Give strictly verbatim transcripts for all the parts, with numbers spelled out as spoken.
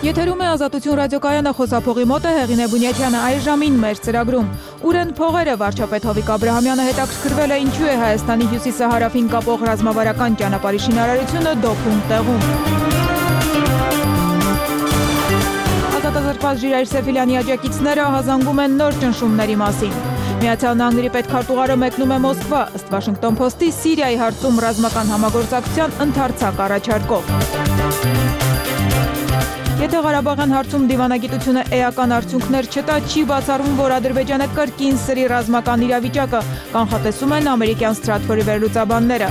Եթերում է Ազատություն ռադիոկայանը, խոսափողի մոտ է Հեղինե Բունյակյանը, այս ժամին մեր ծրագրում։ Ուր են փողերը, վարչապետ Հովիկ Աբրահամյանը հետաքրքրվել է ինչու է Հայաստանի հյուսիսը հարավին կապող ռազմավարական ճանապարհի շինարարությունը դոփում տեղում։ Ազատազրկված Ժիրայր Սեֆիլյանի աջակիցները ահազանգում են նոր ճնշումների մասին։ Միացյալ Նահանգների պետքարտուղարը մեկնում է Մոսկվա, ըստ Վաշինգտոն Փոստի Սիրիայի հարցում ռազմական համագործակցության ընդարձակ առաջարկով։ Եթե Ղարաբաղյան հարցում դիվանագիտությունը էական արդյունքներ չտա, չի բացառվում, որ Ադրբեջանը կրկին սրի ռազմական իրավիճակը, կանխատեսում են ամերիկյան Ստրատֆորի վերլուծաբանները։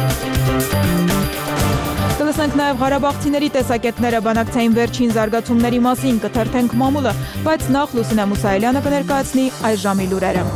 Կլսենք նաև ղարաբաղցիների տեսակետները բանակցային վերջին զարգացումների մասին, կթերթենք մամուլը, բայց նախ Լուսինե Մուսայելյանը կներկայացնի այս ժամի լուրերը։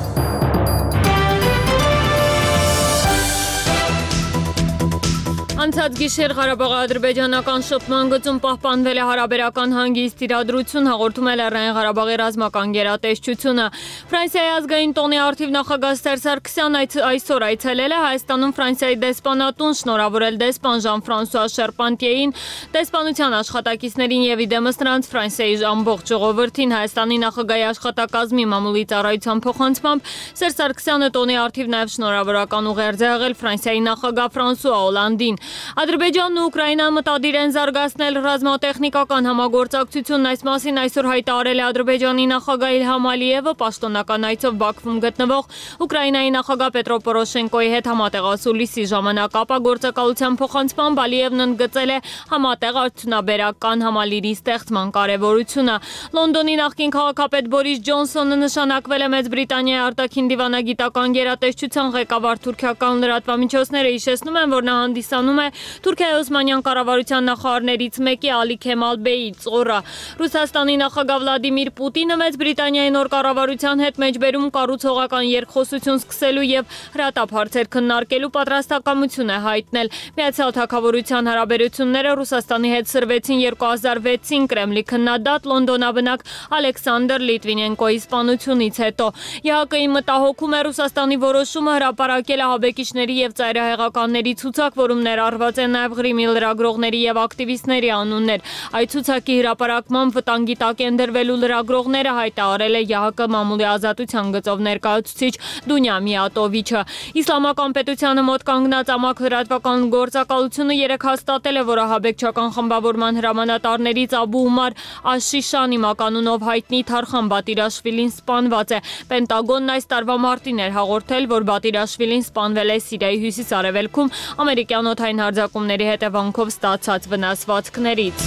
Անցած գիշեր Ղարաբաղի ադրբեջանական շփման գծում պահպանվել է հարաբերական հանգիստ իրադրություն, հաղորդում է Լեռնային Ղարաբաղի ռազմական գերատեսչությունը։ Ֆրանսիայի ազգային տոնի առթիվ նախագահ Սերժ Սարգսյանն այսօր այցելել է Հայաստանում Ֆրանսիայի դեսպանատուն, շնորհավորել դեսպան Ժան-Ֆրանսուଆ Շերպանտիեին, դեսպանության աշխատակիցներին եւ իդեմս նրանց Ֆրանսիայի ամբողջ ժողովրդին։ Հայաստանի նախագահի աշխատակազմի մամուլի ծառայության փոխանցմամբ Սերժ Սարգսյանը տոնի առթիվ նաև շնորհավորական ուղերձ է եղել Ֆրանսիայի նախագահ Ֆրանսուଆ Օլանդին։ Ադրբեջանն ու Ուկրաինան մտադիր են զարգացնել ռազմատեխնիկական համագործակցությունն, այս մասին այսօր հայտարարել է Ադրբեջանի նախագահ Իլհամ Ալիևը պաշտոնական այցով Բաքվում գտնվող Ուկրաինայի նախագահ Պետրո Պորոշենկոյի հետ համատեղասուլիսի ժամանակ ապագործակալության փոխանցմամբ Ալիևն ընդգծել է համատեղ արդյունաբերական համալիրի ստեղծման կարևորությունը։ Լոնդոնի նախկին քաղաքապետ Բորիս Ջոնսոնը նշանակվել է Մեծ Բրիտանիայի արտաքին դիվանագիտական գերատեսչության ղեկավար թուրքական լրատվամիջոցները հիշեցնում են, որ նա հանդիսանում է Թուրքիայի Օսմանյան կառավարության նախարարներից մեկի Ալի Քեմալ Բեյի ծոռը։ Ռուսաստանի նախագահ Վլադիմիր Պուտինը Մեծ Բրիտանիայի նոր կառավարության հետ մեջբերում կառուցողական երկխոսություն սկսելու եւ հրատապ հարցեր քննարկելու պատրաստակամություն է հայտնել։ Միացյալ Թագավորության հարաբերությունները Ռուսաստանի հետ սրվեցին երկու հազար վեցին Կրեմլի քննադատ լոնդոնաբնակ Ալեքսանդր Լիտվինենկոյի սպանությունից հետո։ ԵՀԿ-ի մտահոգում է Ռուսաստանի որոշումը հրապարակել ահաբեկիչների եւ ծայրահեղականների ցուցակ, որում ներառված են նաև Ղրիմի լրագրողների եւ ակտիվիստների անուններ։ Այդ ցուցակի հրապարակման վտանգի տակ են դրվելու լրագրողները, հայտարարել է ԵՀԿ մամուլի ազատության գծով ներկայացուցիչ Դունյա Միատովիչը։ Իսլամական պետությանը մոտ կանգնած ամակ լրատվական գործակալությունը երեկ հաստատել է, որ ահաբեկչական խմբավորման հրամանատարներից Աբու Ումար Աշիշանի մականունով հայտնի Թարխան Բատիրաշվիլին սպանված է։ Պենտագոնն այս տարվա մարտին էր հաղորդել, որ Բատիրաշվիլին սպանվել է Սիրիայի հյուսիս-արևելքում ամերիկյան օդային հարձակումների հետևանքով ստացած վնասվածքներից։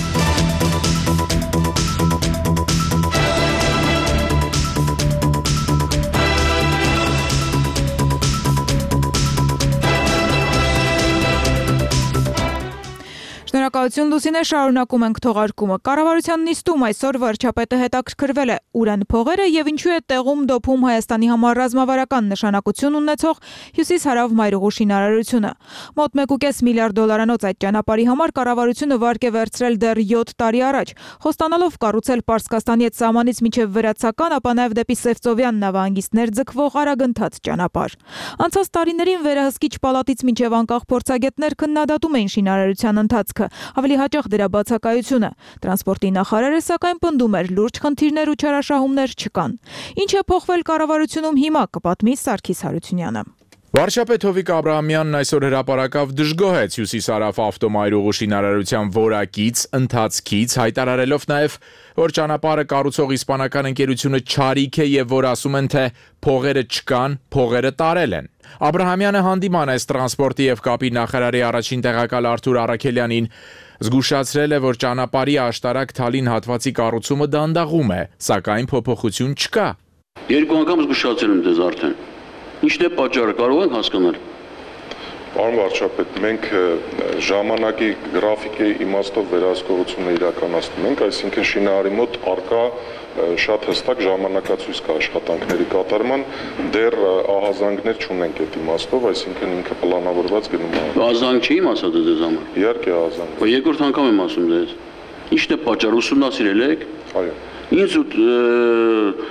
Շնորհակալություն Լուսինե, շարունակում ենք թողարկումը։ Կառավարության նիստում այսօր վարչապետը հետաքրքրվել է ուր են փողերը եւ ինչու է տեղում դոփում Հայաստանի համար ռազմավարական նշանակություն ունեցող հյուսիս-հարավ մայրուղու շինարարությունը։ Մոտ մեկ կես միլիարդ դոլարանոց այդ ճանապարհի համար կառավարությունը վարկ է վերցրել դեռ յոթ տարի առաջ, խոստանալով կառուցել Պարսկաստանի հետ սահմանից մինչև Վրացական, ապա նաեւ դեպի Սևծովյան նավահանգիստներ ձգվող արագընթաց ճանապարհ։ Անցած տարիներին վերահսկիչ պալատից մինչև անկախ փորձագետներ քննադատում էին շինարարության ընթացքը, ավելի հաճախ դրա բացակայությունը։ Տրանսպորտի նախարարը սակայն պնդում էր, լուրջ խնդիրներ ու չարաշահումներ չկան։ Ինչ է փոխվել կառավարությունում հիմա, կպատմի Սարգիս Հարությունյանը։ Վարչապետ Հովիկ Աբրահամյանն այսօր հրապարակավ դժգոհեց հյուսիս-հարավ ավտոմայրուղու շինարարության որակից, ընթացքից, հայտարարելով նաև, որ ճանապարհը կառուցող իսպանական ընկերությունը չարիք է եւ որ ասում են, թե փողերը չկան, փողերը տարել են։ Աբրահամյանը հանդիման է տրանսպորտի եւ կապի նախարարի առաջին տեղակալ Արթուր Առաքելյանին, զգուշացրել է, որ ճանապարհի աշտարակ Թալին հատվածի կառուցումը դանդաղում է, սակայն փոփոխություն չկա։ Երկու անգամ զգուշացել եմ դες արդեն։ Ինչն է պատճառը, կարող ենք հասկանալ։ Պարոն վարչապետ, մենք ժամանակի գրաֆիկի իմաստով վերահսկողությունը իրականացնում ենք, այսինքն շինարարի մոտ առկա շատ հստակ ժամանակացույց կա աշխատանքների կատարման, դեռ ահազանգներ չունենք այդ իմաստով, այսինքն ինքը պլանավորված գնում է։ Ահազանգ չի իմացա դες համար։ Իհարկե ահազանգ։ Բայց երկրորդ անգամ եմ ասում դες։ Ինչն է պատճառը, ուսումնասիրել եք։ Այո։ Ինձ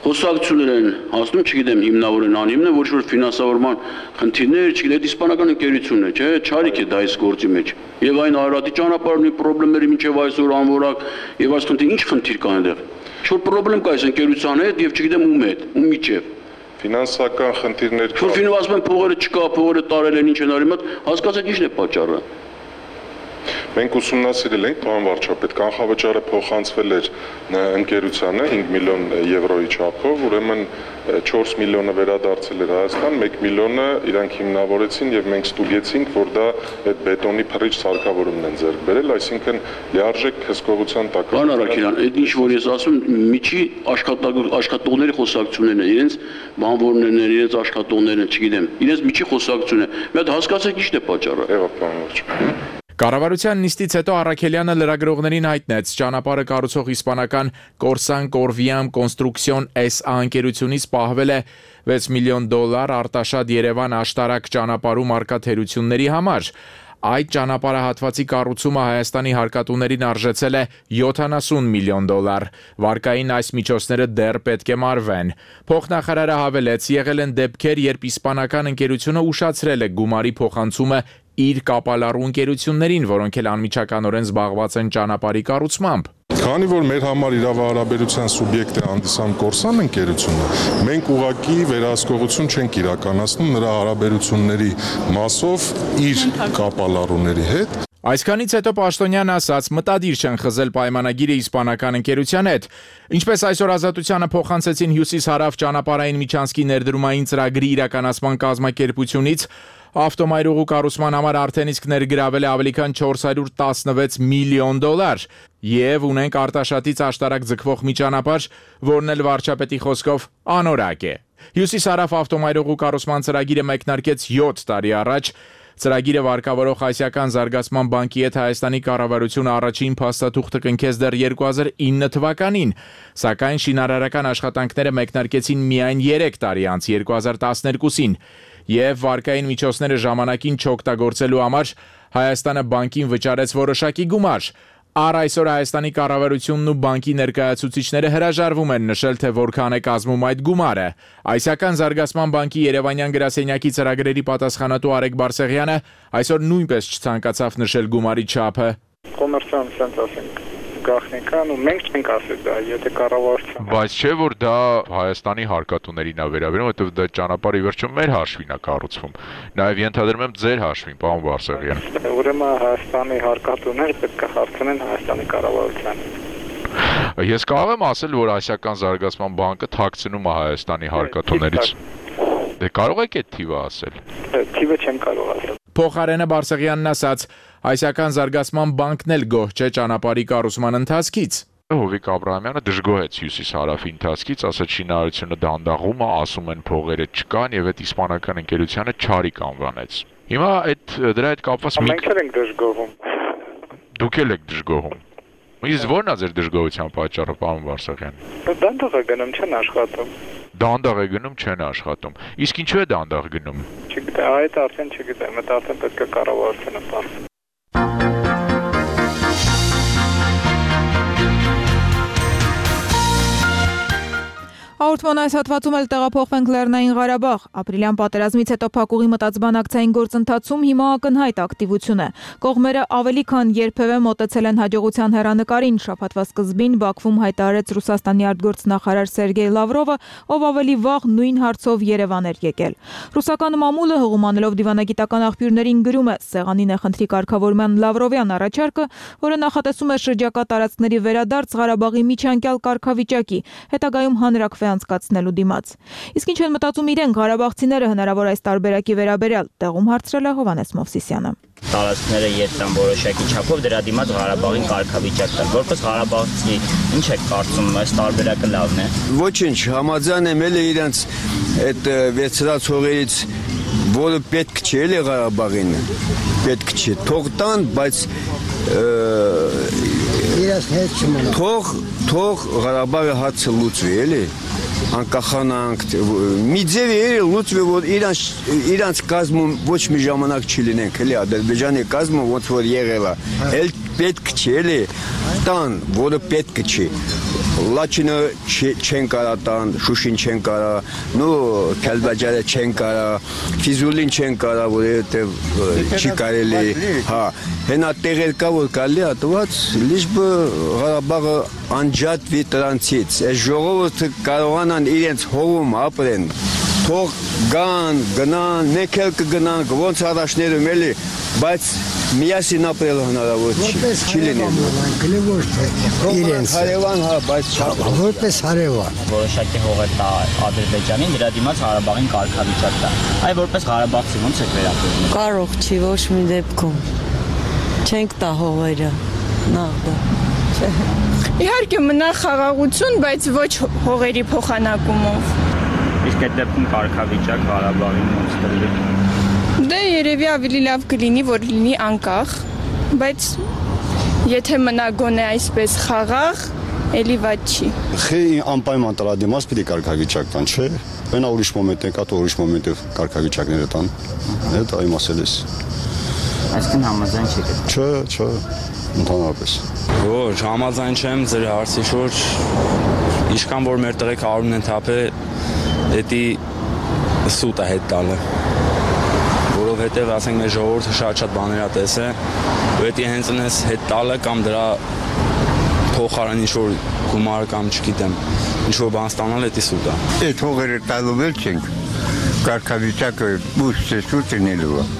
խոսակցություններ են հասնում, չգիտեմ, հիմնավորեն անիմն է, ոչ որ ֆինանսավորման խնդիրներ, չգիտեմ, իսպանական ընկերությունն է, չէ, չարիք է դա այս գործի մեջ։ Եվ այն Արարատի ճանապարհի խնդիրների մինչև այսօր անորակ եւ այս խնդիր, ինչ խնդիր կա այնտեղ։ Ինչ-որ խնդրեմ կա այս ընկերության հետ եւ չգիտեմ ում հետ, ում միջև։ Ֆինանսական խնդիրներ կա։ Որ ֆինանսում են փողերը չկա, փողերը տարել են, ինչ են արել, հասկացեք ինչն է պատճառը։ Մենք ուսումնասիրել ենք, պարոն վարչապետ, կանխավճարը փոխանցվել էր ընկերությանը հինգ միլիոն եվրոյի չափով, ուրեմն չորս միլիոնը վերադարձել էր Հայաստան, մեկ միլիոնը իրանք հիմնավորեցին եւ մենք ստուգեցինք, որ դա այդ բետոնի փռիչ սարքավորումն են ձեռք բերել, այսինքն լիարժեք հսկողության տակ։ Պարոն Արաքելյան, այդ ինչ որ ես ասում, միջի աշխատողների խոսակցություններն են, իրենց բանվորներն են, իրենց աշխատողներն են, չգիտեմ, իրենց միջի խոսակցությունն է։ Մի հատ հասկացեք ինչն է պատճառը։ Եվ պարոն վարչապետ։ Կառավարության նիստից հետո Առաքելյանը լրագրողներին հայտնեց ճանապարհը կառուցող իսպանական Corsan Corviam Construcción էս ա ընկերությունից պահվել է վեց միլիոն դոլար արտաշատ Երևան աշտարակ ճանապարհում արկա թերությունների համար։ Այդ ճանապարհահատվածի կառուցումը Հայաստանի հարկատուներին արժեցել է յոթանասուն միլիոն դոլար։ Վարկային այս միջոցները դեռ պետք է մարվեն։ Փոխնախարարը հավելեց, եղել են դեպքեր, երբ իսպանական ընկերությունը ուշացրել է գումարի փոխանցումը իր կապալառու ընկերություններին, որոնք էլ անմիջականորեն զբաղված են ճանապարհի կառուցմամբ։ Քանի որ մեր համար իրավահարաբերության սուբյեկտ է հանդիսանում Corsan ընկերությունը, մենք ուղղակի վերահսկողություն չենք իրականացնում նրա հարաբերությունների մասով իր կապալառուների հետ։ Այսքանից հետո Պաշտոնյանն ասաց, մտադիր չեն խզել պայմանագիրը իսպանական ընկերության հետ։ Ինչպես այսօր Ազատությանը փոխանցեցին Հյուսիս-Հարավ ճանապարհային միջանցքի ներդրումային ծրագրի իրականացման կազմակերպությունից, ավտոմայրուղու կառուցման համար արդեն իսկ ներգրավել է ավելի քան չորս հարյուր տասնվեց միլիոն դոլար եւ ունենք արտաշատից աշտարակ ձգվող մի ճանապարհ, որն էլ վարչապետի խոսքով անորակ է։ Հյուսիս-Հարավ ավտոմայրուղու կառուցման ծրագիրը մեկնարկեց յոթ տարի առաջ։ Ծրագիրը վարկավորող Ասիական զարգացման բանկի հետ Հայաստանի կառավարությունը առաջին փաստաթուղթը կնքեց դեռ երկու հազար ինը թվականին, սակայն շինարարական աշխատանքները մեկնարկեցին միայն երեք տարի անց երկու հազար տասներկուսին, եւ վարկային միջոցները ժամանակին չօգտագործելու համար Հայաստանը բանկին վճարեց որոշակի գումար։ Առ այսօր Հայաստանի կառավարությունն ու բանկի ներկայացուցիչները հրաժարվում են նշել, թե որքան է կազմում այդ գումարը։ Ասիական զարգացման բանկի Երևանյան գրասենյակի ծրագրերի պատասխանատու Արեգ Բարսեղյանը այսօր նույնպես չցանկացավ նշել գումարի չափը։ Կոմերցիոն ցենտ ասենք գաղտնիքան ու մենք չենք ասել դա, եթե կառավարությունը։ Բայց չէ որ դա Հայաստանի հարկատուներին է վերաբերում, որովհետև դա ճանապարհի վերջում մեր հաշվին է կառուցվում։ Նաև ենթադրում եմ ձեր հաշվին, պարոն Բարսեղյան։ Ուրեմն Հայաստանի հարկատուները պետք է հարցնեն Հայաստանի կառավարությանից։ Ես կարող եմ ասել, որ Ասիական զարգացման բանկը թաքցնում է Հայաստանի հարկատուներից։ Դե կարող եք այդ թիվը ասել։ Թիվը չեմ կարող ասել։ Փոխարենը Բարսեղյանն ասաց, Ասիական զարգացման բանկն էլ գոհ չէ ճանապարհի կառուցման ընթացքից։ Հովիկ Աբրահամյանը դժգոհեց Հյուսիս-Հարավի ընթացքից, ասաց շինարարությունը դանդաղում է, ասում են փողերը չկան եւ այդ իսպանական ընկերությանը չարիք անվանեց։ Հիմա այդ դրա հետ կապված մենք ենք դժգոհում։ Դուք էլ եք դժգոհում։ Իսկ ո՞րն է ձեր դժգոհության պատճառը, պարոն Բարսեղյան։ Դանդաղ է գնում, չեն աշխատում։ Դանդաղ է գնում, չեն աշխատում։ Իսկ ինչու է դանդաղ գնում։ Չգիտեմ, այդ արդեն չգիտեմ, այդ արդեն պետք է կառավարությունը բարձր։ Հաղորդման այս հատվածում էլ տեղափոխվենք Լեռնային Ղարաբաղ։ Ապրիլյան պատերազմից հետո փակուղի մտածբանակցային գործընթացում հիմա ակնհայտ ակտիվություն է։ Կողմերը ավելի քան երբևէ մոտեցել են հաջողության հեռանկարին։ Շաբաթվա սկզբին Բաքվում հայտարարեց Ռուսաստանի արտգործնախարար Սերգեյ Լավրովը, ով ավելի վաղ նույն հարցով Երևան էր եկել։ Ռուսական մամուլը հղումանելով դիվանագիտական աղբյուրներին գրում է. «Սեղանին է խնդրի կարգավորման Լավրովյան առաջարկը, որը նախատեսում է շրջակա տարածքների վերադարձ Ղարաբաղի միջանկյալ կարգավիճակի, հետագայում հանրակրվե անցկացնելու դիմաց»։ Իսկ ինչ են մտածում իրենք ղարաբաղցիները հնարավոր այս տարբերակի վերաբերյալ, տեղում հարցրել է Հովհաննես Մովսիսյանը։ Տարածքները երթան որոշակի չափով դրա դիմաց Ղարաբաղին կարգավիճակ տալ։ Որպես ղարաբաղցի, ինչ եք կարծում, այս տարբերակը լավն է։ Ոչինչ, համաձայն եմ էլ իրենց այդ վերցրած հողերից, որը պետք չէ էլի Ղարաբաղին, պետք չէ, թող տան, բայց թող թող Ղարաբաղի հարցը լուծվի, էլի, անկախանանք, մի ձև է լուծվի, որ իրանց իրանց կազմում ոչ մի ժամանակ չի լինենք, էլի, Ադրբեջանի կազմը ոնց որ եղել է, էլ պետք չէ, էլի, տան, որը պետք չի, Լաչինը չեն կարա տան, Շուշին չեն կարա, նու Քելբաջարը չեն կարա, Ֆիզուլին չեն կարա, որովհետև չի կարելի, հա, հենա տեղեր կա որ կարելի ատված, լիժբը Ղարաբաղը անջատվի դրանցից, այս ժողովուրդը կարողանան իրենց հողում ապրեն, թող գան, գնան, մեկ էլ կգնան, ոնց առաջներում էլի, բայց միասին ապրել հնարավոր չի լինելու։ Իրենց հարևան, հա, բայց որպես հարևան։ Որոշակի հողեր տա Ադրբեջանին, դրա դիմաց Ղարաբաղին կարգավիճակ տա։ Այ որպես ղարաբաղցի ո՞նց եք վերաբերվում։ Կարող չի ոչ մի դեպքում։ Չենք տա հողերը։ Նախ դա։ Իհարկե մնա խաղաղություն, բայց ոչ հողերի փոխանակումով։ Իսկ այդ դեպքում կարգավիճակ Ղարաբաղին ոնց տրվի։ Դե երևի ավելի լավ կլինի, որ լինի անկախ, բայց եթե մնա գոնե այսպես խաղաղ, էլի վատ չի։ Խի անպայման տրադիմաց պիտի կարգավիճակ տան, չէ։ Բենա ուրիշ մոմենտ է, կա તો ուրիշ մոմենտը կարգավիճակները տան։ Այդ այ մասել ես։ Այսինքն համաձայն չեք։ Չէ, չէ, ընդհանրապես։ Ոչ, համաձայն չեմ ձեր հարցի շուրջ։ Ինչքան որ մեր տղեկ արուն են թափե, դա սուտ է հետ տալը։ Որովհետև ասենք մեր ժողովուրդը շատ-շատ բաներ է տեսել, ու դա հենց այնպես հետ տալը կամ դրա փոխարեն ինչ-որ գումար կամ չգիտեմ, ինչ-որ բան ստանալ, դա սուտ է։ Այդ հողերը տալու էլ չենք, կարգավիճակը ուշ է սուտ լինելու է։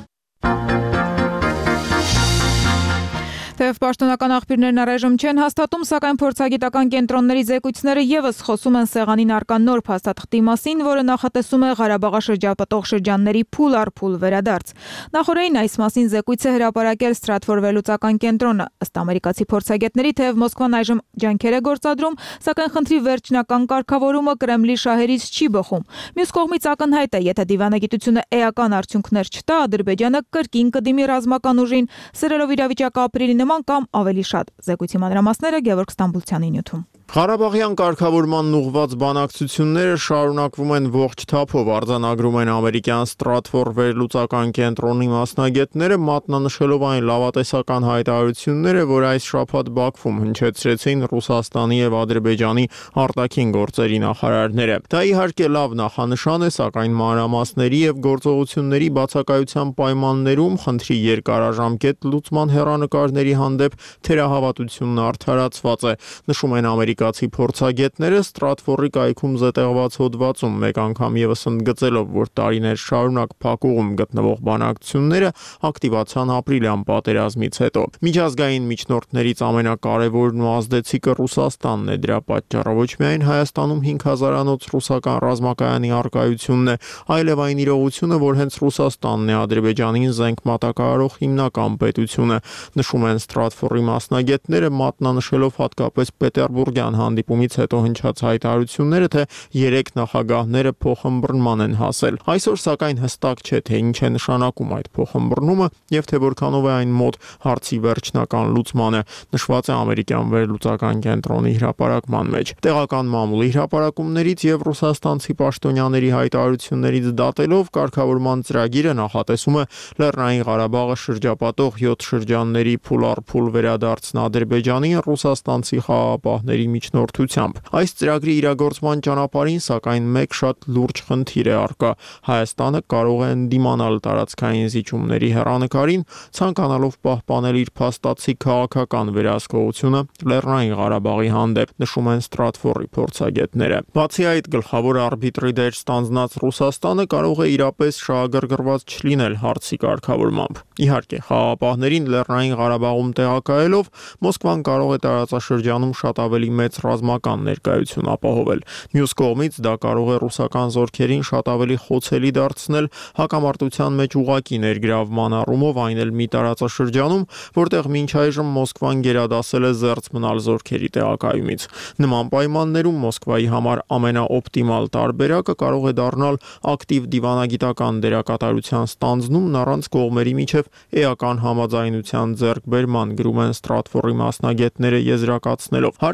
Թեև պաշտոնական աղբյուրներն առայժմ չեն հաստատում, սակայն փորձագիտական կենտրոնների զեկույցները եւս խոսում են սեղանին առկա նոր փաստաթղթի մասին, որը նախատեսում է Ղարաբաղաշրջապատող շրջանների փուլ առ փուլ վերադարձ։ Նախորդին այս մասին զեկույց է հրապարակել Stratfor վերլուծական կենտրոնը։ Ըստ ամերիկացի փորձագետների, թեև Մոսկվան այժմ ջանքեր է գործադրում, սակայն խնդրի վերջնական կարգավորումը Կրեմլի շահերից չի բխում։ Մյուս կողմից ակնհայտ է, եթե դիվանագիտությունը էական արդյունքներ չտա, Ադրբեջանը կրկին կդիմի ռազմական ուժին, սրելով իրավիճակը ապրիլի նման կամ ավելի շատ։ Զեկույցի մանրամասները Գևորգ Ստամբուլցյանի նյութում։ Ղարաբաղյան կարգավորման ուղղված բանակցությունները շարունակվում են ողջ թափով, արձանագրում են ամերիկյան Stratfor վերլուծական կենտրոնի մասնագետները, մատնանշելով այն լավատեսական հայտարարությունները, որ այս շաբաթ Բաքվում հնչեցրեցին Ռուսաստանի եւ Ադրբեջանի արտաքին գործերի նախարարները։ Դա իհարկե լավ նախանշան է, սակայն մանրամասների եւ գործողությունների բացակայության պայմաններում խնդրի երկարաժամկետ լուծման հեռանկարների հանդեպ թերահավատությունն արդարացված է, նշում են ամերիկացի փորձագետները Stratfor-ի կայքում զետեղված հոդվածում, մեկ անգամ եւս ընդգծելով, որ տարիներ շարունակ փակուղում գտնվող բանակցությունները ակտիվացան ապրիլյան պատերազմից հետո։ Միջազգային միջնորդներից ամենակարևորն ու ազդեցիկը Ռուսաստանն է, դրա պատճառը ոչ միայն Հայաստանում հինգ հազարանոց ռուսական ռազմակայանի առկայությունն է, այլև այն իրողությունը, որ հենց Ռուսաստանն է Ադրբեջանին զենք մատակարարող հիմնական պետությունը, նշում են Stratfor-ի մասնագետները, մատնանշելով հատկապես Պետերբուրգյան հանդիպումից հետո հնչած հայտարարությունները, թե երեք նախագահները փոխըմբռնման են հասել։ Այսօր սակայն հստակ չէ, թե ինչ է նշանակում այդ փոխըմբռնումը եւ թե որքանով է այն մոտ հարցի վերջնական լուծմանը, նշված է ամերիկյան վերլուծական կենտրոնի հրապարակման մեջ։ Տեղական մամուլի հրապարակումներից եւ ռուսաստանցի պաշտոնյաների հայտարարություններից դատելով կարգավորման ծրագիրը նախատեսում է Լեռնային Ղարաբաղը շրջապատող յոթ շրջանների փուլ առ փուլ վերադարձն Ադրբեջանի ռուսաստանցի խաղաղապահների միջնորդությամբ։ Այս ծրագրի իրագործման ճանապարհին սակայն մեկ շատ լուրջ խնդիր է առկա։ Հայաստանը կարող է ընդդիմանալ տարածքային զիջումների հեռանկարին, ցանկանալով պահպանել իր փաստացի քաղաքական վերահսկողությունը Լեռնային Ղարաբաղի հանդեպ, նշում են Stratfor-ի փորձագետները։ Բացի այդ, գլխավոր արբիտրի դեր ստանձնած Ռուսաստանը կարող է իրապես շահագրգռված չլինել հարցի կարգավորմամբ։ Իհարկե, խաղաղապահներին Լեռնային Ղարաբաղում տեղակայելով Մոսկվան կարող է տարածաշրջանում շատ ավելի մեծ ռազմական ներկայություն ապահովել։ Մյուս կողմից դա կարող է ռուսական զորքերին շատ ավելի խոցելի դարձնել հակամարտության մեջ ուղակի ներգրավման առումով, այն էլ մի տարածաշրջանում, որտեղ մինչ այժմ Մոսկվան գերադասել է զերծ մնալ զորքերի տեղակայումից։ Նման պայմաններում Մոսկվայի համար ամենաօպտիմալ տարբերակը կարող է դառնալ ակտիվ դիվանագիտական դերակատարության ստանձնումն առանց կողմերի միջև էական համաձայնության ձեռքբերման, գրում են Stratfor-ի մասնագետները եզրակացնելով։ Հարկ է նկատել,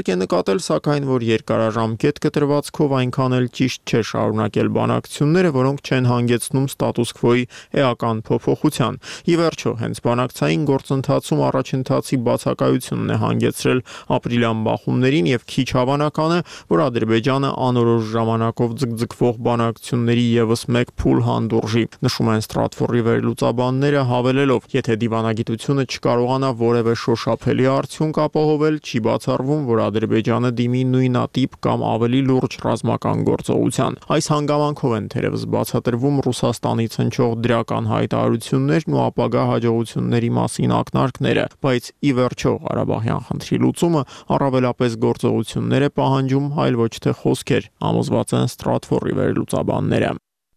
նկատել, սակայն որ երկարաժամկետ կտրվածքով այնքան էլ ճիշտ չէ շարունակել բանակցությունները, որոնք չեն հանգեցնում ստատուս քվոյի էական փոփոխության։ Ի վերջո, հենց բանակցային գործընթացում առաջընթացի բացակայությունն է հանգեցրել ապրիլյան բախումներին եւ քիչ հավանական է, որ Ադրբեջանը անորոշ ժամանակով ձգձգվող բանակցությունների եւս մեկ փուլ հանդուրժի, նշում են Stratfor-ի վերլուծաբանները, հավելելով, եթե դիվանագիտությունը չկարողանա որևէ շոշափելի արդյունք ապահովել, չի բացառվում, որ Ադրբեջանը դիմի նույնատիպ կամ ավելի լուրջ ռազմական գործողության։ Այս հանգամանքով են թերևս բացատրվում Ռուսաստանից հնչող դրական հայտարարություններն ու ապագա հաջողությունների մասին ակնարկները, բայց ի վերջո Ղարաբաղյան խնդրի լուծումը առավելապես գործողություններ է պահանջում, այլ ոչ թե խոսքեր, համոզված են Stratfor-ի վերլուծաբանները։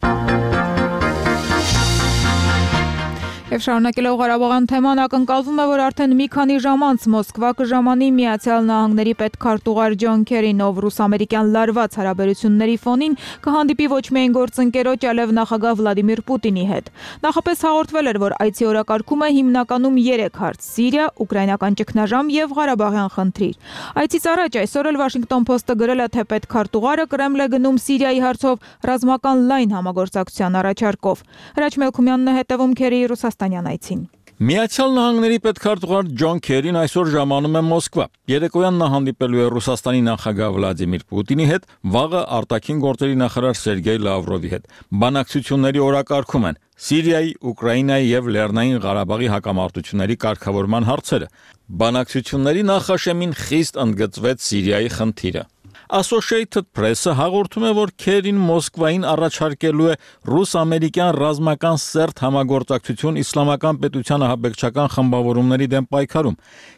Եվ շարունակելով Ղարաբաղյան թեման, ակնկալվում է, որ արդեն մի քանի ժամ անց Մոսկվա կժամանի Միացյալ Նահանգների պետքարտուղար Ջոն Քերին, ով ռուս-ամերիկյան լարված հարաբերությունների ֆոնին կհանդիպի ոչ միայն գործընկերոջ, այլև նախագահ Վլադիմիր Պուտինի հետ։ Նախապես հաղորդվել էր, որ այցի օրակարգում է հիմնականում երեք հարց՝ Սիրիա, ուկրաինական ճգնաժամ եւ Ղարաբաղյան խնդիր։ Այցից առաջ այսօր էլ Washington Post-ը գրել է, թե պետքարտուղարը Կրեմլ է գնում Սիրիայի հարցով ռազմական լայն համագործակցության առաջարկով։ Հրաչ Մելքումյանն է հետևում Քերիի Ռուսաստանյան այցին։ Միացյալ Նահանգների պետքարտուղար Ջոն Քերին այսօր ժամանում է Մոսկվա։ Երեկոյան նա հանդիպելու է Ռուսաստանի նախագահ Վլադիմիր Պուտինի հետ, վաղը արտաքին գործերի նախարար Սերգեյ Լավրովի հետ։ Բանակցությունների օրակարգում են Սիրիայի, Ուկրաինայի եւ Լեռնային Ղարաբաղի հակամարտությունների կարգավորման հարցերը։ Բանակցությունների նախաշեմին խիստ ընդգծվեց Սիրիայի խնդիրը։ Associated Press-ը հաղորդում է, որ Քերին Մոսկվային առաջարկելու է ռուս-ամերիկյան ռազմական սերտ համագործակցություն իսլամական պետության ահաբեկչական խմբավորումների դեմ պայքարում։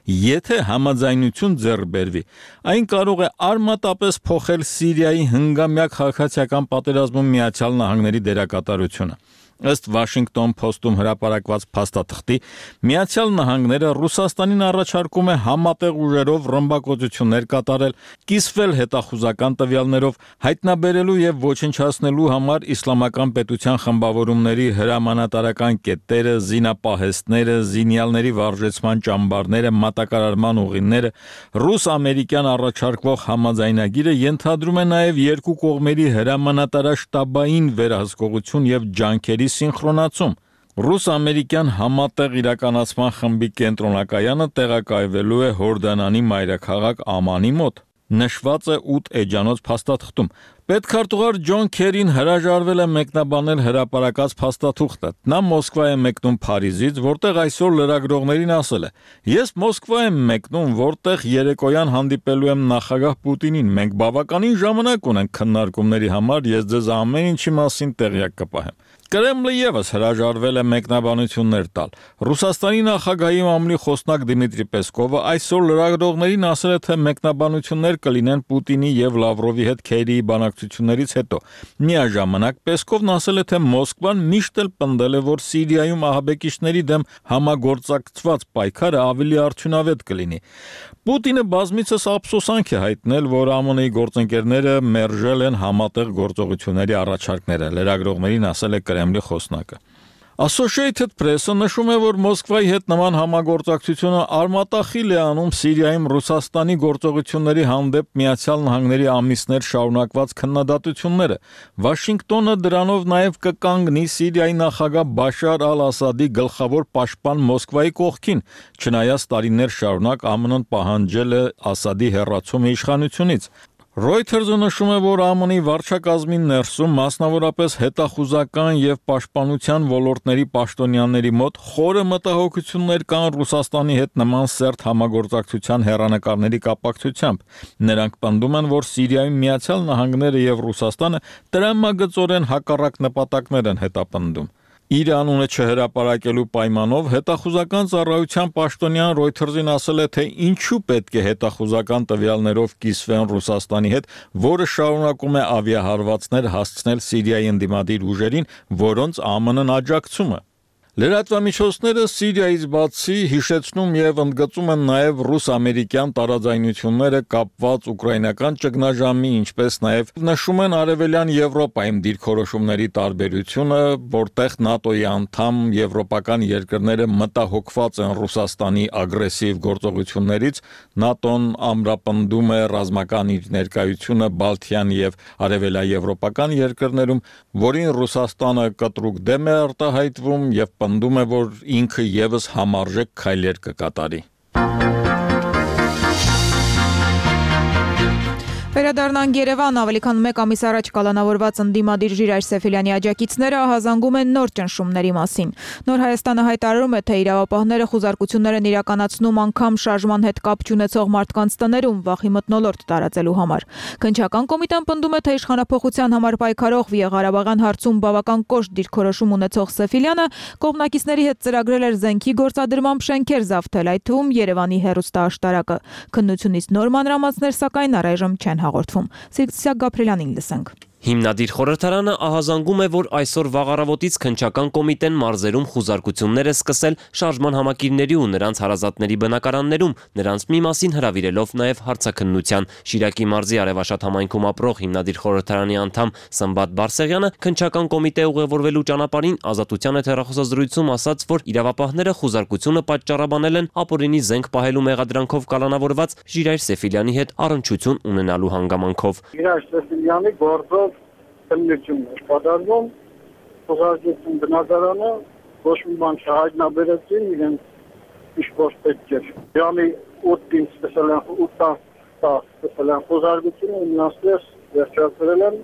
Եթե համաձայնություն ձեռք բերվի, այն կարող է արմատապես փոխել Սիրիայի հնգամյա քաղաքացիական պատերազմում Միացյալ Նահանգների դերակատարությունը։ Ըստ Washington Post-ում հրապարակված փաստաթղթի, Միացյալ Նահանգները Ռուսաստանին առաջարկում է համատեղ ուժերով ռմբակոծություններ կատարել, կիսվել հետախուզական տվյալներով, հայտնաբերելու եւ ոչնչացնելու համար իսլամական պետության խմբավորումների հրամանատարական կետերը, զինապահեստները, զինյալների վարժեցման ճամբարները, մատակարարման ուղիները։ Ռուս-ամերիկյան առաջարկվող համաձայնագիրը ենթադրում է նաեւ երկու կողմերի հրամանատարաշտաբային վերահսկողություն եւ ջանքերի սինխրոնացում։ Ռուս-ամերիկյան համատեղ իրականացման խմբի կենտրոնակայանը տեղակայվելու է Հորդանանի մայրաքաղաք Ամանի մոտ, նշված է ութ էջանոց փաստաթղթում։ Պետքարտուղար Ջոն Քերին հրաժարվել է մեկնաբանել հրապարակած փաստաթուղթը։ Նա Մոսկվա է մեկնում Փարիզից, որտեղ այսօր լրագրողներին ասել է. «Ես Մոսկվա եմ մեկնում, որտեղ երեկոյան հանդիպելու եմ նախագահ Պուտինին։ Մենք բավականին ժամանակ ունենք քննարկումների համար, ես ձեզ ամեն ինչի մասին տեղյակ կպահեմ»։ Կրեմլը եւս հրաժարվել է մեկնաբանություններ տալ։ Ռուսաստանի նախագահի մամլի խոսնակ Դմիտրի Պեսկովը այսօր լրագրողներին ասել է, թե մեկնաբանություններ կլինեն Պուտինի եւ Լավրովի հետ Քերիի բանակցություններից հետո։ Միաժամանակ Պեսկովն ասել է, թե Մոսկվան միշտ էլ պնդել է, որ Սիրիայում ահաբեկիչների դեմ համագործակցված պայքարը ավելի արդյունավետ կլինի։ Պուտինը բազմիցս ափսոսանք է հայտնել, որ ԱՄՆ-ի գործընկերները մերժել են համատեղ գործողությունների առաջարկները։ Լրագրողներին ասել է Կրեմլի խոսնակը։ Associated Press-ը նշում է, որ Մոսկվայի հետ նման համագործակցությունը արմատախիլ է անում Սիրիայում Ռուսաստանի գործողությունների հանդեպ Միացյալ Նահանգների ամիսներ շարունակված քննադատությունները։ Վաշինգտոնը դրանով նաև կկանգնի Սիրիայի նախագահ Բաշար ալ-Ասադի գլխավոր պաշտպան Մոսկվայի կողքին, չնայած տարիներ շարունակ ԱՄՆ-ն պահանջել է Ասադի հեռացումը իշխանությունից։ Reuters-ը նշում է, որ ԱՄՆ-ի վարչակազմի ներսում, մասնավորապես հետախուզական եւ պաշտպանության ոլորտների պաշտոնյաների մոտ խորը մտահոգություններ կան Ռուսաստանի հետ նման սերտ համագործակցության հեռանկարների կապակցությամբ։ Նրանք պնդում են, որ Սիրիայում Միացյալ Նահանգները եւ Ռուսաստանը տրամագծորեն հակառակ նպատակներ են հետապնդում։ Իր անունը չհրապարակելու պայմանով հետախուզական ծառայության պաշտոնյան Reuters-ին ասել է, թե ինչու պետք է հետախուզական տվյալներով կիսվեն Ռուսաստանի հետ, որը շարունակում է ավիահարվածներ հասցնել Սիրիայի ընդդիմադիր ուժերին, որոնց ԱՄՆ-ն աջակցում է։ Լրատվամիջոցները Սիրիայից բացի հիշեցնում եւ ընդգծում են նաեւ ռուս-ամերիկյան տարաձայնությունները կապված ուկրաինական ճգնաժամի, ինչպես նաեւ նշում են արևելյան Եվրոպայում դիրքորոշումների տարբերությունը, որտեղ ՆԱՏՕ-ի անդամ եվրոպական երկրները մտահոգված են Ռուսաստանի ագրեսիվ գործողություններից, ՆԱՏՕ-ն ամրապնդում է ռազմական իր ներկայությունը Բալթյան եւ արևելաեվրոպական երկրներում, որին Ռուսաստանը կտրուկ դեմ է արտահայտվում եւ պնդում է, որ ինքը եւս համարժեք քայլեր կկատարի։ Վերադառնանք Երևան, ավելի քան մեկ ամիս առաջ կալանավորված ընդդիմադիր Ժիրայր Սեֆիլյանի աջակիցները ահազանգում են նոր ճնշումների մասին։ Նոր Հայաստանը հայտարարում է, թե իրավապահները խուզարկություններ են իրականացնում անգամ շարժման հետ կապ չունեցող մարդկանց տներում վախի մթնոլորտ տարածելու համար։ Քննչական կոմիտեն պնդում է, թե իշխանափոխության համար պայքարող Ղարաբաղյան հարցում բավական կոշտ դիրքորոշում ունեցող Սեֆիլյանը կողմնակիցների հետ ծրագրել էր զենքի գործադրմամբ շենքեր զավթել, այդ թվում Երևանի հեռուստաաշտարակը։ Քննությունից նոր մանրամասներ սակայն առայժմ չեն հաղորդվում։ Սիրգսիակ Գաբրելյանին լսենք։ Հիմնադիր խորհրդարանը ահազանգում է, որ այսօր վաղ առավոտից քննչական կոմիտեն մարզերում խուզարկություններ է սկսել շարժման համակիրների ու նրանց հարազատների բնակարաններում, նրանց մի մասին հրավիրելով նաև հարցաքննության։ Շիրակի մարզի Արևաշատ համայնքում ապրող հիմնադիր խորհրդարանի անդամ Սմբատ Բարսեղյանը քննչական կոմիտե ուղևորվելու ճանապարհին Ազատության հետ հեռախոսազրույցում ասաց, որ իրավապահները խուզարկությունը պատճառաբանել են ապօրինի զենք պահելու մեղադրանքով կալանավորված Ժիրայր Սեֆիլյանի հետ առնչություն ունենալու հանգամանքով։ Ժիրայր Սեֆիլյանի գործով քննություն է կատարվում, խոզարկեցին բնակարանը, ոչ մի բան չհայտնաբերեցին, իրենց ինչ-որ պետք էր։ Ժամի ութին սկսել են, ութ սկսել են խոզարկությունը, նրանց վերջացրել են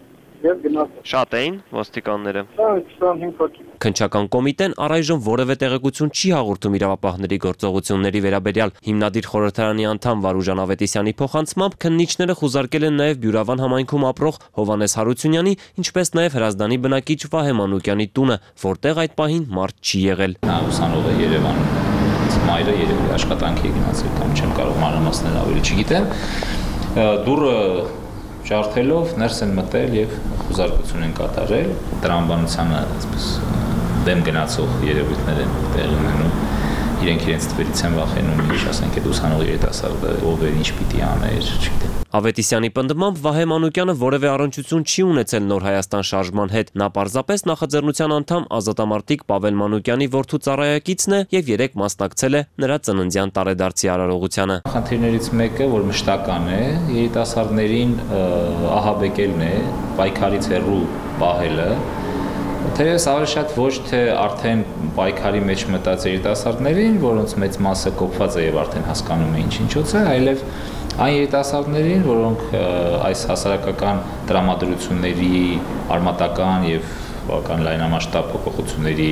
և գնացել։ Շատ էին ոստիկանները։ քսանհինգ հոգի։ Քննչական կոմիտեն առայժմ որևէ տեղեկություն չի հաղորդում իրավապահների գործողությունների վերաբերյալ։ Հիմնադիր խորհրդարանի անդամ Վարուժան Ավետիսյանի փոխանցմամբ քննիչները խուզարկել են նաև Բյուրավան համայնքում ապրող Հովհաննես Հարությունյանի, ինչպես նաև Հրազդանի բնակիչ Վահե Մանուկյանի տունը, որտեղ այդ պահին մարդ չի եղել։ Նա ուսանող է Երևանում, մայրը երևի աշխատանքի է գնացել, կամ չեմ կարող մանրամասներ ավելի չգիտեմ։ Դուռը ջարդելով ներս են մտել եւ խուզարկություն են կատարել, տրամաբանությանը այսպես դեմ գնացող երևույթներ են տեղի ունենում, իրենք իրենց թվերից են վախենում, ինչ ասենք այդ ուսանող երիտասարդը ով է, ինչ պիտի աներ, չգիտեմ։ Ավետիսյանի պնդմամբ Վահե Մանուկյանը որևէ առնչություն չի ունեցել Նոր Հայաստան շարժման հետ, նա պարզապես նախաձեռնության անդամ ազատամարտիկ Պավել Մանուկյանի որդու ծառայակիցն է եւ երեք մասնակցել է նրա ծննդյան տարեդարձի արարողությանը։ Խնդիրներից մեկը, որ մշտական է, երիտասարդներին ահաբեկելն է, պայքարից հեռու պահելը, թերևս ավելի շատ ոչ թե արդեն պայքարի մեջ մտած երիտասարդներին, որոնց մեծ մասը կոփված է եւ արդեն հասկանում է ինչ ինչոց է, այլև այն երիտասարդներին, որոնք այս հասարակական տրամադրությունների արմատական եւ բավական լայնամասշտաբ փոփոխությունների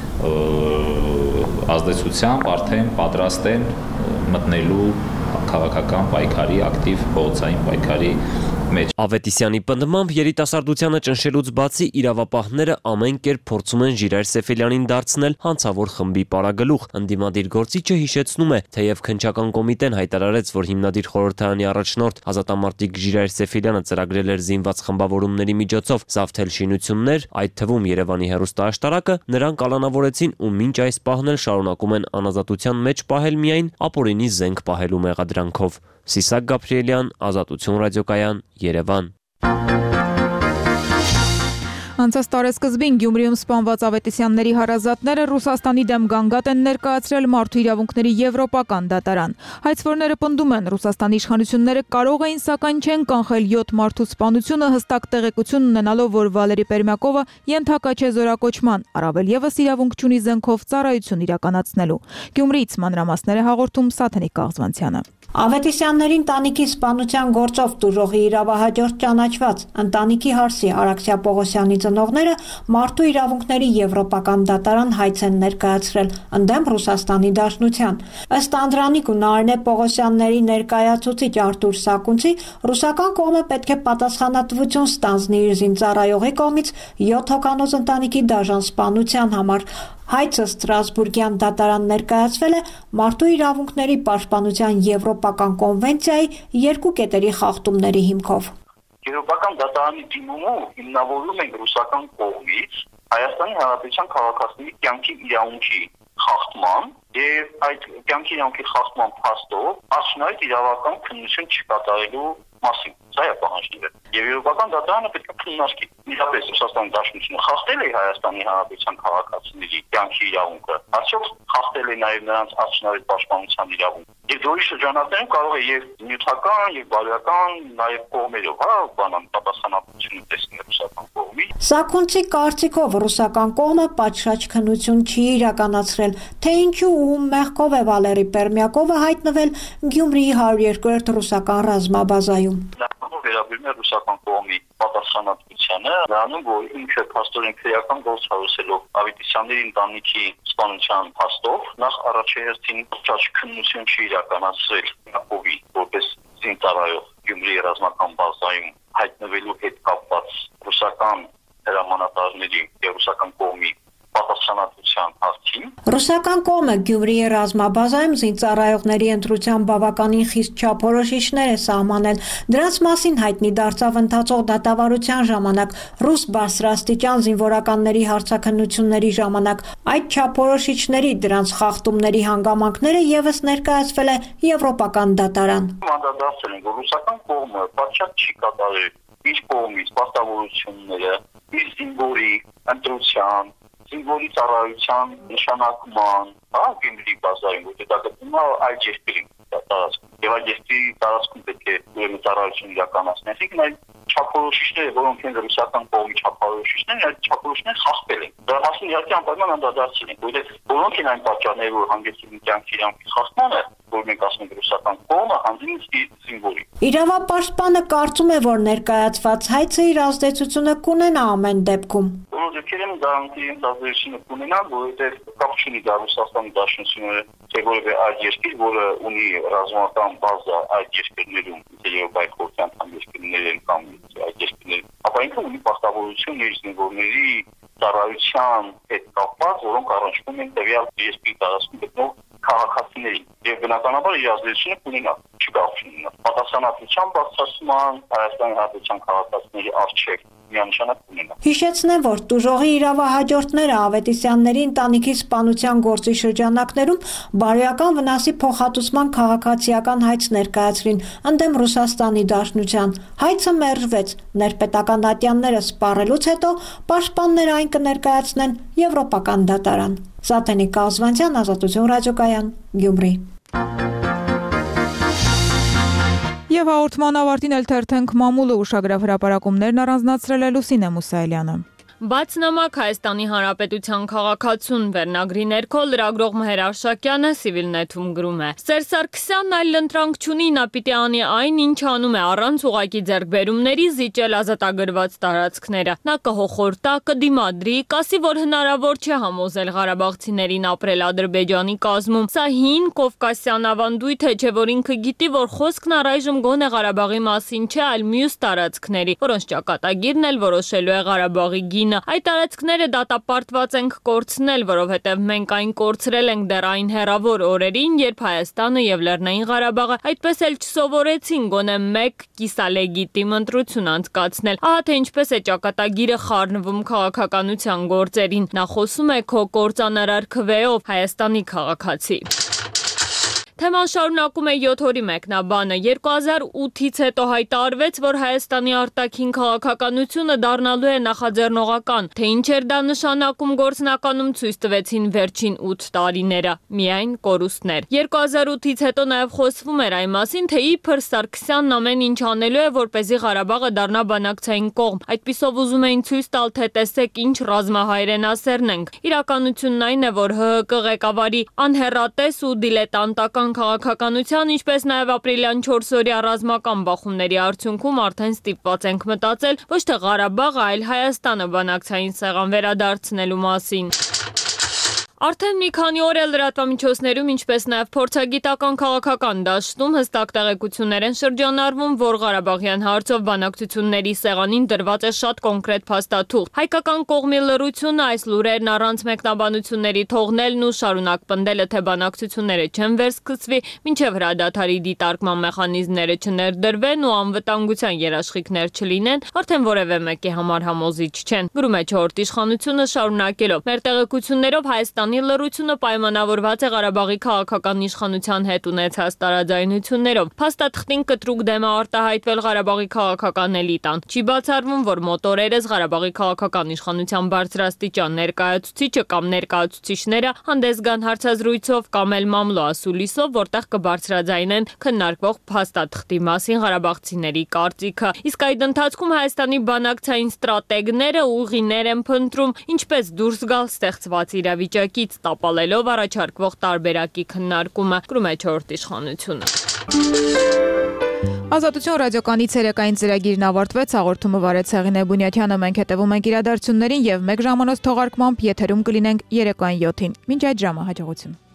ազդեցությամբ արդեն պատրաստ են մտնելու քաղաքական պայքարի, ակտիվ փողոցային պայքարի մեջ։ Ավետիսյանի պնդմամբ երիտասարդությանը ճնշելուց բացի իրավապահները ամեն կերպ փորձում են Ժիրայր Սեֆիլյանին դարձնել հանցավոր խմբի պարագլուխ։ Ընդդիմադիր գործիչը հիշեցնում է, թեև քննչական կոմիտեն հայտարարեց, որ հիմնադիր խորհրդարանի առաջնորդ ազատամարտիկ Ժիրայր Սեֆիլյանը ծրագրել էր զինված խմբավորումների միջոցով զավթել շինություններ, այդ թվում Երևանի հեռուստաաշտարակը, նրան կալանավորեցին ու մինչ այս պահն էլ շարունակում են անազատության մեջ պահել միայն ապօրինի զենք պահելու մեղադրանքով։ Սիսակ Գաբրիելյան, Ազատություն ռադիոկայան, Երևան։ Անցած տարեսկզբին Գյումրիում սպանված Ավետիսյանների հարազատները Ռուսաստանի դեմ գանգատ են ներկայացրել Մարդու իրավունքների եվրոպական դատարան։ Հայցվորները պնդում են, Ռուսաստանի իշխանությունները կարող էին, սակայն չեն կանխել յոթ մարդու սպանությունը հստակ տեղեկություն ունենալով, որ Վալերի Պերմյակովը ենթակա չէ զորակոչման, առավել եւս իրավունք չունի զենքով ծառայություն իրականացնելու։ Գյումրիից մանրամասներ է հաղորդում Սաթենիկ Կաղզվանցյանը։ Ավետիսյանների ընտանիքի սպանության գործով տուժողի իրավահաջորդ ճանաչված ընտանիքի հարսի Արաքսիա Պողոսյանի ծնողները Մարդու իրավունքների եվրոպական դատարան հայց են ներկայացրել ընդդեմ Ռուսաստանի Դաշնության։ Ըստ Անդրանիկ ու Նարինե Պողոսյանների ներկայացուցիչ Արտուր Սակունցի, ռուսական կողմը պետք է պատասխանատվություն ստանձնի իր զինծառայողի կողմից յոթ հոգանոց ընտանիքի դաժան սպանության համար։ Հայցը Ստրասբուրգյան դատարան ներկայացվել է Մարդու իրավունքների պաշտպանության եվրոպական կոնվենցիայի երկու կետերի խախտումների հիմքով։ Եվրոպական դատարանի դիմումով հիմնավորվում են ռուսական կողմից Հայաստանի Հանրապետության քաղաքացիների կյանքի իրավունքի խախտման եւ այդ կյանքի իրավունքի խախտման փաստով աշնորհիվ իրավական քննություն չկատարելու մասին։ Սա է պահանջները։ Եվ եվրոպական դատարանը պետք է քննարկի։ Իրապես Ռուսաստանի Դաշնությունը խախտել է Հայաստանի Հանրապետության քաղաքացիների կյանքի իրավունքը։ Արդյոք խախտել է նաեւ նրանց աշնորհիվ պաշտպանության իրավունքը։ Եվ դուրս շրջանառներում կարող է եւ նյութական, եւ բարոյական, նաեւ կողմերով, հա, բանան պատասխանատվությունը տեսնել ռուսական կողմի։ Սակոնցի կարծիքով ռուսական կողմը պատշաճ քննություն չի իրականացրել, թե ինչու ու մեղքով է Վալերի Պերմյակովը հայտնվել Գյումրիի հարյուր երկրորդ ռուսական ռազմաբազայում։ Վերաբերում է ռուսական կողմի պատասխանատվությանը, նրանում որ ինքը փաստորեն քրեական գործ հարուսելով Ավետիսյանների ընտանիքի սպանության փաստով նախ առաջերտին ճաշ քննություն չի իրականացրել Պերմյակովի որպես զինծառայող Գյումրիի ռազմական բազայում հայտնվելու հետ կապված ռուսական հրամանատարների եւ ռուսական կողմի պատասխանատվության հարցին։ Ռուսական կողմը Գյումրիի ռազմաբազայում զինծառայողների ընտրության բավականին խիստ չափորոշիչներ է սահմանել։ Դրանց մասին հայտնի դարձավ ընթացող դատավարության ժամանակ ռուս բարձրաստիճան զինվորականների հարցաքննությունների ժամանակ։ Այդ չափորոշիչների դրանց խախտումների հանգամանքները եւս ներկայացվել է Եվրոպական դատարան։ Անդրադարձել են, որ ռուսական կողմը պատշաճ չի կատարել իր կողմից պարտավորությունները, իր զինվորի ընտրության զինվորի ծառայության նշանակման, հա, Գյումրիի բազայում, որտեղ դա գտնվում է այլ երկրի տարածքում։ Եվ այդ երկրի տարածքում պետք է ուրեմն ծառայություն իրականացնել։ Այսինքն այդ չափորոշիչները, որոնք են ռուսական կողմի չափորոշիչները, այդ չափորոշիչները խախտել են։ Դրա մասին իհարկե անպայման անդրադարձել են, որտեղ որոնք են այն պատճառները, որ հանգեցրին կյանքի իրավունքի խախտմանը, որ մենք ասում ենք ռուսական կողմը հանդիպ զինվորի։ Իրավապաշտպանը կարծում է, որ ներկայացված հայցը իր ազդեցությունը կունենա ամեն դեպքում։ Որոշ դեպքերում դրանքի ազդեցությունը կունենա, որովհետև կապ չունի դա Ռուսաստանի Դաշնությունը, թե որևէ այլ երկիր, որը ունի ռազմական բազա այդ երկրներում, Եվրոպայի խորհրդի անդամ երկրներում կամ այդ երկրներում, ապա ինքը ունի պարտավորություն իր զինվորների ծառայության հետ կապված, որոնք առնչվում են տվյալ երկրի տարածքում գտնող քաղաքացիների եւ բնականաբար իր ազդեցությունը կունենա, չկարողանա պատասխանատվության բարձրացման Հայաստանի Հանրապետության քաղաքացիների առջև միանշանակ կունենա։ Հիշեցնեմ, որ տուժողի իրավահաջորդները Ավետիսյանների ընտանիքի սպանության գործի շրջանակներում բարոյական վնասի փոխհատուցման քաղաքացիական հայց ներկայացրին ընդդեմ Ռուսաստանի Դաշնության։ Հայցը մերժվեց։ Ներպետական ատյանները սպառելուց հետո պաշտպանները այն կներկայացնեն Եվրոպական դատարան։ Սաթենիկ Կազվանցյան, Ազատություն ռադիոկայան, Գյումրի։ Եվ հաղորդման ավարտին էլ թերթենք մամուլը ուշագրավ հրապարակումներն առանձնացրել է Լուսինե Մուսայելյանը։ Բաց նամակ Հայաստանի Հանրապետության քաղաքացուն վերնագրի ներքո լրագրող Մհեր Արշակյանը Civilnet-ում գրում է. Սերժ Սարգսյանն այլ ընտրանք չունի, նա պիտի անի այն, ինչ անում է առանց ուղղակի ձեռքբերումների զիջել ազատագրված տարածքները։ Նա կհոխորտա, կդիմադրի, կասի, որ հնարավոր չէ համոզել ղարաբաղցիներին ապրել Ադրբեջանի կազմում։ Սա հին կովկասյան ավանդույթ է, չէ որ ինքը գիտի, որ խոսքն առայժմ գոնե Ղարաբաղի մասին չէ, այլ մյուս տարածքների, որոնց ճակատագիրն էլ որոշելու է Ղարաբաղի գին։ Այդ տարածքները դատապարտված ենք կորցնել, որովհետև մենք այն կորցրել ենք դեռ այն հեռավոր օրերին, երբ Հայաստանը եւ Լեռնային Ղարաբաղը այդպես էլ չսովորեցին գոնե մեկ կիսալեգիտիմ ընտրություն անցկացնել։ Ահա թե ինչպես է ճակատագիրը խառնվում քաղաքականության գործերին։ Նա խոսում է քո կործանարար քվեով, Հայաստանի քաղաքացի։ Թեման շարունակում է յոթ օրի մեկնաբանը։ երկու հազար ութից հետո հայտարարվեց, որ Հայաստանի արտաքին քաղաքականությունը դառնալու է նախաձեռնողական, թե ինչ էր դա նշանակում գործնականում ցույց տվեցին վերջին ութ տարիները, միայն կորուստներ։ երկու հազար ութից հետո նաև խոսվում էր այն մասին, թե իբր Սարգսյանն ամեն ինչ անելու է, որպեսզի Ղարաբաղը դառնա բանակցային կողմ։ Այդպիսով ուզում էին ցույց տալ, թե տեսեք ինչ ռազմահայրենասերն ենք։ Իրականությունն այն է, որ ՀՀԿ ղեկավարի անհեռատես ու դիլետանտական քաղաքականության, ինչպես նաև ապրիլյան չորսօրյա ռազմական բախումների արդյունքում արդեն ստիպված ենք մտածել ոչ թե Ղարաբաղը, այլ Հայաստանը բանակցային սեղան վերադարձնելու մասին։ Արդեն մի քանի օր է լրատվամիջոցներում, ինչպես նաև փորձագիտական քաղաքական դաշտում հստակ տեղեկություններ են շրջանառվում, որ Ղարաբաղյան հարցով բանակցությունների սեղանին դրված է շատ կոնկրետ փաստաթուղթ։ Հայկական կողմի լռությունը այս լուրերն առանց մեկնաբանությունների թողնելն ու շարունակ պնդելը, թե բանակցությունները չեն վերսկսվի, մինչև հրադադարի դիտարկման մեխանիզմները չներդրվեն ու անվտանգության երաշխիքներ չլինեն, արդեն որևէ մեկի համար համոզիչ չեն։ Գրում է չորրորդ իշխանությունը շարունակելով. Մեր տեղեկություններով Հայաստանի լռությունը պայմանավորված է Ղարաբաղի քաղաքական իշխանության հետ ունեցած տարաձայնություններով։ Փաստաթղթին կտրուկ դեմ է արտահայտվել Ղարաբաղի քաղաքական էլիտան։ Չի բացառվում, որ մոտորերս Ղարաբաղի քաղաքական իշխանության բարձրաստիճան ներկայացուցիչը կամ ներկայացուցիչները հանդես գան հարցազրույցով կամ էլ մամլո ասուլիսով, որտեղ կբարձրաձայնեն քննարկվող փաստաթղթի մասին ղարաբաղցիների կարծիքը։ Իսկ այդ ընթացքում Հայաստանի բանակցային ստրատեգները ուղիներ են փնտրում, ինչպես դուրս գալ ստեղծված իրավիճակից, տապալելով առաջարկվող տարբերակի քննարկումը, գրում է չորրորդ իշխանությունը։ Ազատություն ռադիոկանի ցերեկային ծրագիրն ավարտվեց, հաղորդումը վարեց Հեղինե Բունյաթյանը, մենք հետևում ենք իրադարձություններին եւ մեկ ժամանոց թողարկմամբ եթերում կլինենք երեկոյան յոթին։ Մինչ այդ ժամը հաջողություն։